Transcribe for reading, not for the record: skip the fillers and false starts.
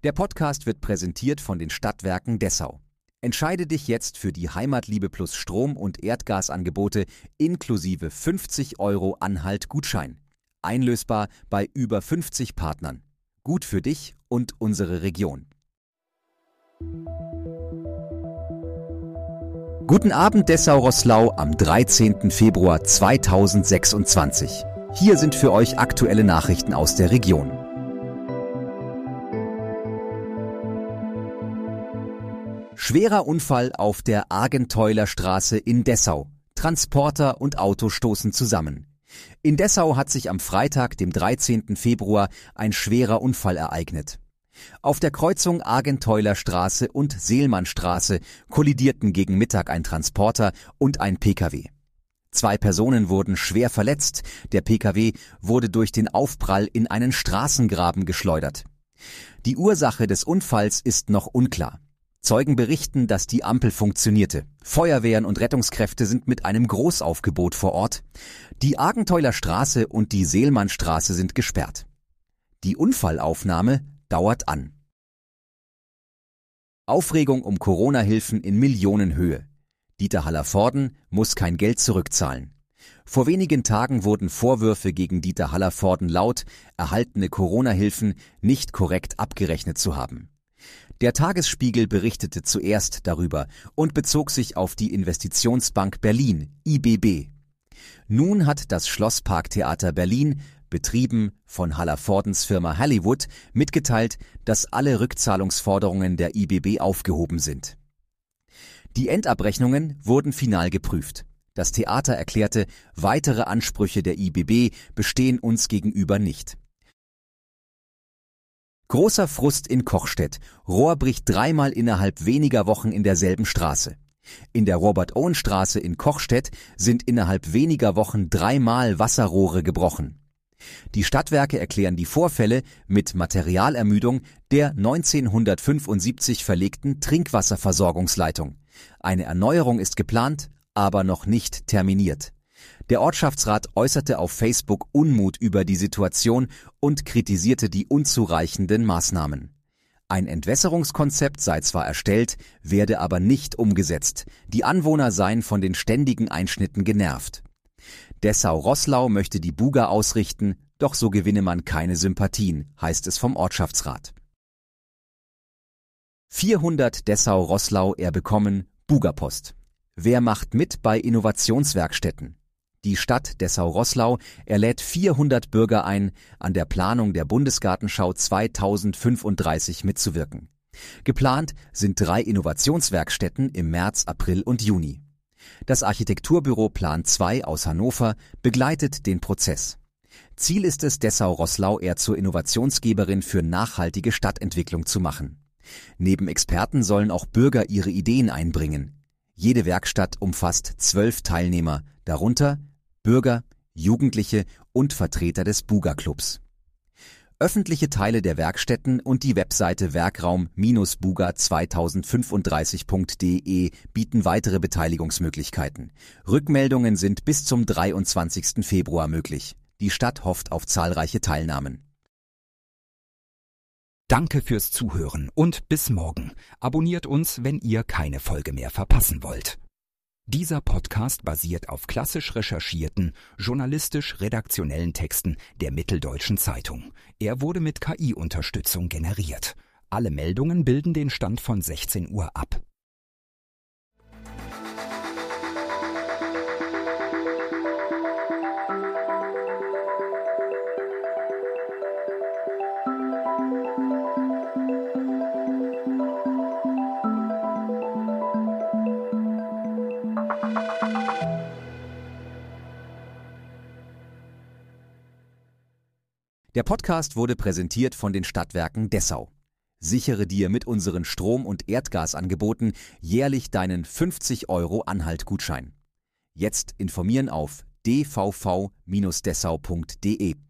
Der Podcast wird präsentiert von den Stadtwerken Dessau. Entscheide dich jetzt für die Heimatliebe Plus Strom- und Erdgasangebote inklusive 50 € Anhalt-Gutschein. Einlösbar bei über 50 Partnern. Gut für dich und unsere Region. Guten Abend Dessau-Roßlau am 13. Februar 2026. Hier sind für euch aktuelle Nachrichten aus der Region. Schwerer Unfall auf der Argenteuler Straße in Dessau. Transporter und Auto stoßen zusammen. In Dessau hat sich am Freitag, dem 13. Februar, ein schwerer Unfall ereignet. Auf der Kreuzung Argenteuler Straße und Seelmannstraße kollidierten gegen Mittag ein Transporter und ein Pkw. 2 Personen wurden schwer verletzt, der Pkw wurde durch den Aufprall in einen Straßengraben geschleudert. Die Ursache des Unfalls ist noch unklar. Zeugen berichten, dass die Ampel funktionierte. Feuerwehren und Rettungskräfte sind mit einem Großaufgebot vor Ort. Die Argenteuler Straße und die Seelmannstraße sind gesperrt. Die Unfallaufnahme dauert an. Aufregung um Corona-Hilfen in Millionenhöhe. Dieter Hallervorden muss kein Geld zurückzahlen. Vor wenigen Tagen wurden Vorwürfe gegen Dieter Hallervorden laut, erhaltene Corona-Hilfen nicht korrekt abgerechnet zu haben. Der Tagesspiegel berichtete zuerst darüber und bezog sich auf die Investitionsbank Berlin, IBB. Nun hat das Schlossparktheater Berlin, betrieben von Hallervordens Firma Hollywood, mitgeteilt, dass alle Rückzahlungsforderungen der IBB aufgehoben sind. Die Endabrechnungen wurden final geprüft. Das Theater erklärte, weitere Ansprüche der IBB bestehen uns gegenüber nicht. Großer Frust in Kochstedt. Rohr bricht 3-mal innerhalb weniger Wochen in derselben Straße. In der Robert-Owen-Straße in Kochstedt sind innerhalb weniger Wochen 3-mal Wasserrohre gebrochen. Die Stadtwerke erklären die Vorfälle mit Materialermüdung der 1975 verlegten Trinkwasserversorgungsleitung. Eine Erneuerung ist geplant, aber noch nicht terminiert. Der Ortschaftsrat äußerte auf Facebook Unmut über die Situation und kritisierte die unzureichenden Maßnahmen. Ein Entwässerungskonzept sei zwar erstellt, werde aber nicht umgesetzt. Die Anwohner seien von den ständigen Einschnitten genervt. Dessau-Roßlau möchte die Buga ausrichten, doch so gewinne man keine Sympathien, heißt es vom Ortschaftsrat. 400 Dessau-Roßlau erbekommen Buga-Post. Wer macht mit bei Innovationswerkstätten? Die Stadt Dessau-Roßlau erlädt 400 Bürger ein, an der Planung der Bundesgartenschau 2035 mitzuwirken. Geplant sind 3 Innovationswerkstätten im März, April und Juni. Das Architekturbüro Plan 2 aus Hannover begleitet den Prozess. Ziel ist es, Dessau-Roßlau eher zur Innovationsgeberin für nachhaltige Stadtentwicklung zu machen. Neben Experten sollen auch Bürger ihre Ideen einbringen. Jede Werkstatt umfasst 12 Teilnehmer, darunter Bürger, Jugendliche und Vertreter des Buga-Clubs. Öffentliche Teile der Werkstätten und die Webseite werkraum-buga2035.de bieten weitere Beteiligungsmöglichkeiten. Rückmeldungen sind bis zum 23. Februar möglich. Die Stadt hofft auf zahlreiche Teilnahmen. Danke fürs Zuhören und bis morgen. Abonniert uns, wenn ihr keine Folge mehr verpassen wollt. Dieser Podcast basiert auf klassisch recherchierten, journalistisch-redaktionellen Texten der Mitteldeutschen Zeitung. Er wurde mit KI-Unterstützung generiert. Alle Meldungen bilden den Stand von 16 Uhr ab. Der Podcast wurde präsentiert von den Stadtwerken Dessau. Sichere dir mit unseren Strom- und Erdgasangeboten jährlich deinen 50 € Anhalt-Gutschein. Jetzt informieren auf dvv-dessau.de.